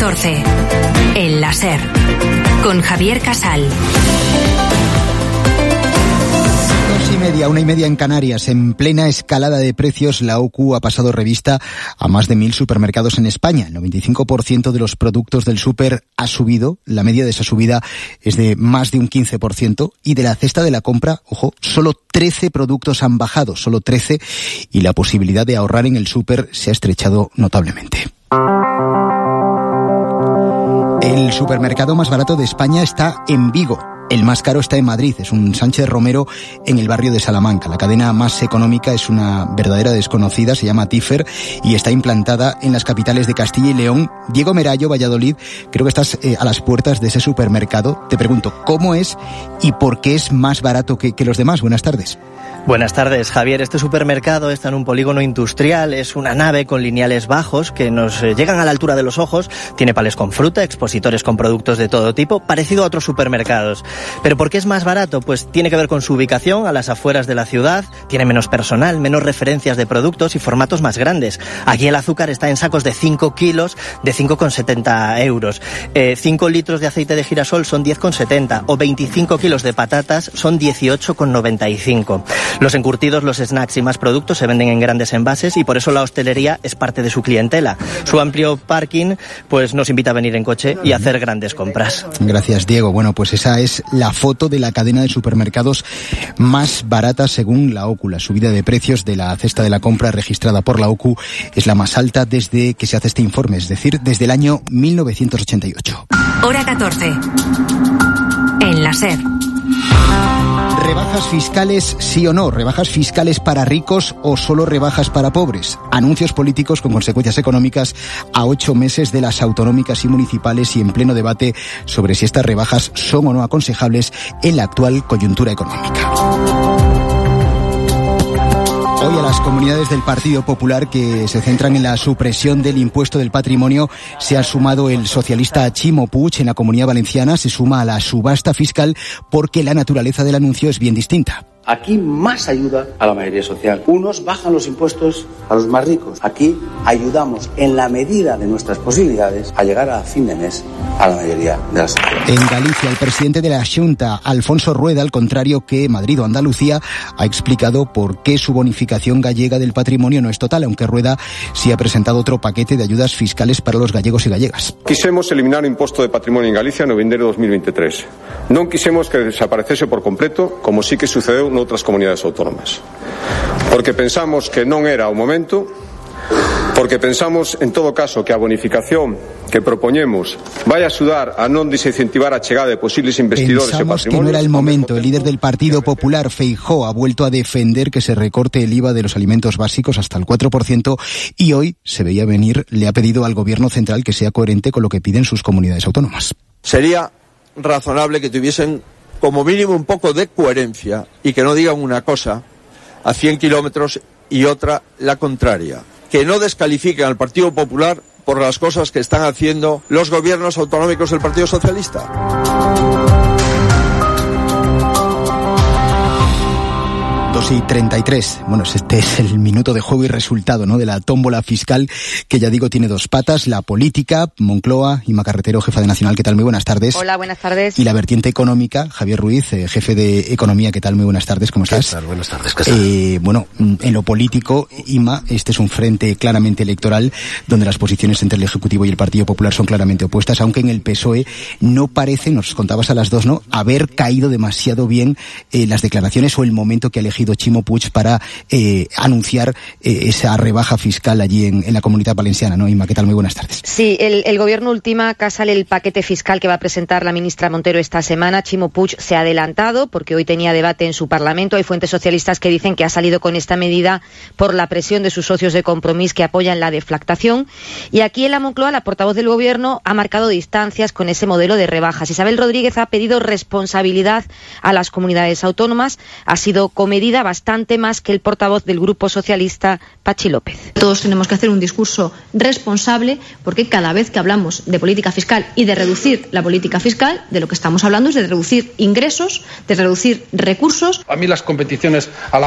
14. El láser. Con Javier Casal. 2:30, 1:30 en Canarias. En plena escalada de precios, la OCU ha pasado revista a más de 1.000 supermercados en España. El 95% de los productos del súper ha subido. La media de esa subida es de más de un 15%. Y de la cesta de la compra, ojo, solo 13 productos han bajado, solo 13. Y la posibilidad de ahorrar en el súper se ha estrechado notablemente. El supermercado más barato de España está en Vigo. El más caro está en Madrid, es un Sánchez Romero en el barrio de Salamanca. La cadena más económica es una verdadera desconocida, se llama Tífer y está implantada en las capitales de Castilla y León. Diego Merayo, Valladolid, creo que estás a las puertas de ese supermercado. Te pregunto, ¿cómo es y por qué es más barato que los demás? Buenas tardes. Buenas tardes, Javier. Este supermercado está en un polígono industrial, es una nave con lineales bajos que nos llegan a la altura de los ojos, tiene palés con fruta, expositores con productos de todo tipo, parecido a otros supermercados. ¿Pero por qué es más barato? Pues tiene que ver con su ubicación, a las afueras de la ciudad, tiene menos personal, menos referencias de productos y formatos más grandes. Aquí el azúcar está en sacos de 5 kilos, de 5,70 euros. 5 litros de aceite de girasol son 10,70 o 25 kilos de patatas son 18,95. Los encurtidos, los snacks y más productos se venden en grandes envases y por eso la hostelería es parte de su clientela. Su amplio parking pues nos invita a venir en coche y a hacer grandes compras. Gracias, Diego. Bueno, pues esa es la foto de la cadena de supermercados más barata según la OCU. La subida de precios de la cesta de la compra registrada por la OCU es la más alta desde que se hace este informe, es decir, desde el año 1988. Hora 14. En la SER. ¿Rebajas fiscales sí o no? ¿Rebajas fiscales para ricos o solo rebajas para pobres? Anuncios políticos con consecuencias económicas a 8 meses de las autonómicas y municipales y en pleno debate sobre si estas rebajas son o no aconsejables en la actual coyuntura económica. Hoy a las comunidades del Partido Popular que se centran en la supresión del impuesto del patrimonio se ha sumado el socialista Chimo Puig. En la Comunidad Valenciana se suma a la subasta fiscal porque la naturaleza del anuncio es bien distinta. Aquí más ayuda a la mayoría social. Unos bajan los impuestos a los más ricos. Aquí ayudamos en la medida de nuestras posibilidades a llegar a fin de mes a la mayoría de la sociedad. En Galicia, el presidente de la Xunta, Alfonso Rueda, al contrario que Madrid o Andalucía, ha explicado por qué su bonificación gallega del patrimonio no es total, aunque Rueda sí ha presentado otro paquete de ayudas fiscales para los gallegos y gallegas. Quisemos eliminar o imposto de patrimonio en Galicia no vindeiro 2023. Non quisemos que desaparecese por completo, como sí que sucedeu noutras comunidades autónomas. Porque pensamos que non era o momento, porque pensamos, en todo caso, que a bonificación que propoñemos vai axudar a non desincentivar a chegada de posibles investidores e patrimonios. Pensamos que no era el momento. El líder del Partido Popular, Feijóo, ha vuelto a defender que se recorte el IVA de los alimentos básicos hasta el 4% y hoy, se veía venir, le ha pedido al Gobierno central que sea coherente con lo que piden sus comunidades autónomas. Sería razonable que tuviesen como mínimo un poco de coherencia y que no digan una cosa a 100 kilómetros y otra la contraria. Que no descalifiquen al Partido Popular por las cosas que están haciendo los gobiernos autonómicos del Partido Socialista. 2:33. Bueno, este es el minuto de juego y resultado, ¿no?, de la tómbola fiscal, que ya digo tiene dos patas: la política. Moncloa, Inma Carretero, jefa de Nacional, ¿qué tal? Muy buenas tardes. Hola, buenas tardes. Y la vertiente económica, Javier Ruiz, jefe de Economía, ¿qué tal? Muy buenas tardes, ¿cómo estás? ¿Qué tal? Buenas tardes, ¿qué tal? Bueno, en lo político, Inma, este es un frente claramente electoral donde las posiciones entre el Ejecutivo y el Partido Popular son claramente opuestas, aunque en el PSOE no parece, nos contabas a las dos, ¿no?, haber caído demasiado bien las declaraciones o el momento que ha elegido Chimo Puig para anunciar esa rebaja fiscal allí en la Comunidad Valenciana, ¿no? Inma, ¿qué tal? Muy buenas tardes. Sí, el Gobierno ultima que sale el paquete fiscal que va a presentar la ministra Montero esta semana. Chimo Puig se ha adelantado porque hoy tenía debate en su Parlamento. Hay fuentes socialistas que dicen que ha salido con esta medida por la presión de sus socios de Compromís que apoyan la deflactación. Y aquí en la Moncloa, la portavoz del Gobierno ha marcado distancias con ese modelo de rebajas. Isabel Rodríguez ha pedido responsabilidad a las comunidades autónomas. Ha sido comedida bastante más que el portavoz del Grupo Socialista, Pachi López. Todos tenemos que hacer un discurso responsable porque cada vez que hablamos de política fiscal y de reducir la política fiscal, de lo que estamos hablando es de reducir ingresos, de reducir recursos. A mí las competiciones a la